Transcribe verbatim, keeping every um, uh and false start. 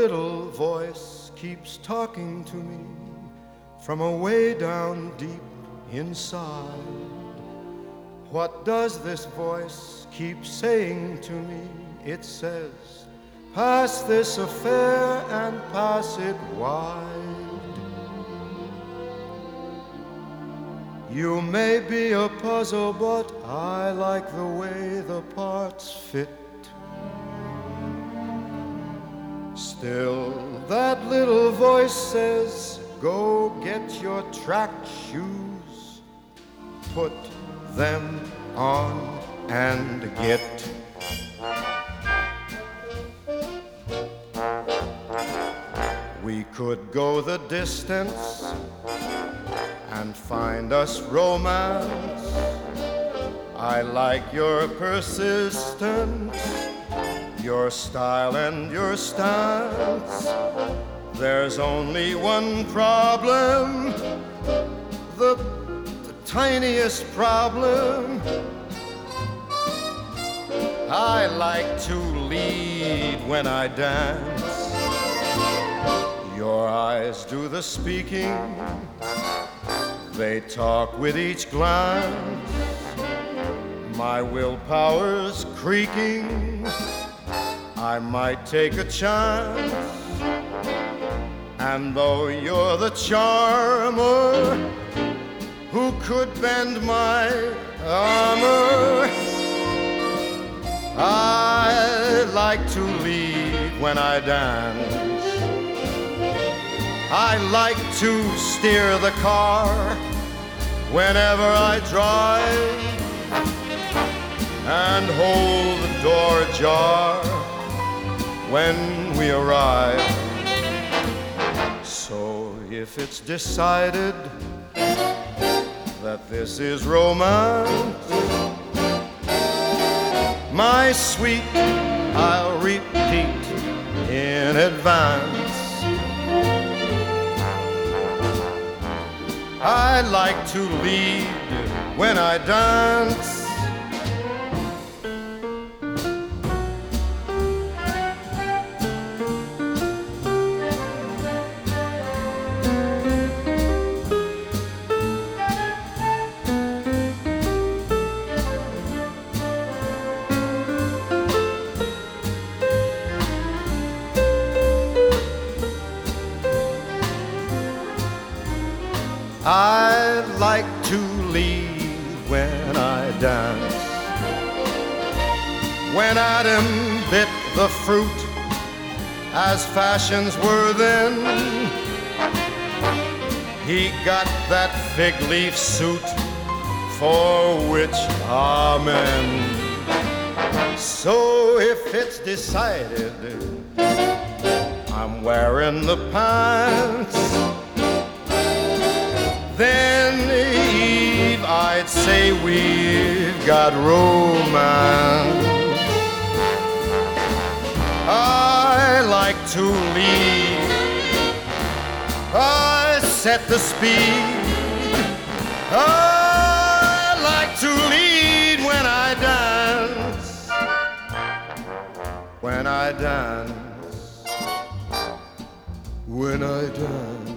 little voice keeps talking to me from away down deep inside. What does this voice keep saying to me? It says, pass this affair and pass it wide. You may be a puzzle, but I like the way the parts fit. Still, that little voice says, go get your track shoes, put them on and get. We could go the distance and find us romance. I like your persistence, your style and your stance. There's only one problem, the, the tiniest problem. I like to lead when I dance. Your eyes do the speaking, they talk with each glance. My willpower's creaking, I might take a chance. And though you're the charmer who could bend my armor, I like to lead when I dance. I like to steer the car whenever I drive, and hold the door ajar when we arrive. So if it's decided that this is romance, my sweet, I'll repeat in advance. I like to lead when I dance. I like to lead when I dance. When Adam bit the fruit, as fashions were then, he got that fig leaf suit for which amen. So if it's decided I'm wearing the pants, then, Eve, I'd say we've got romance. I like to lead, I set the speed. I like to lead when I dance. When I dance. When I dance.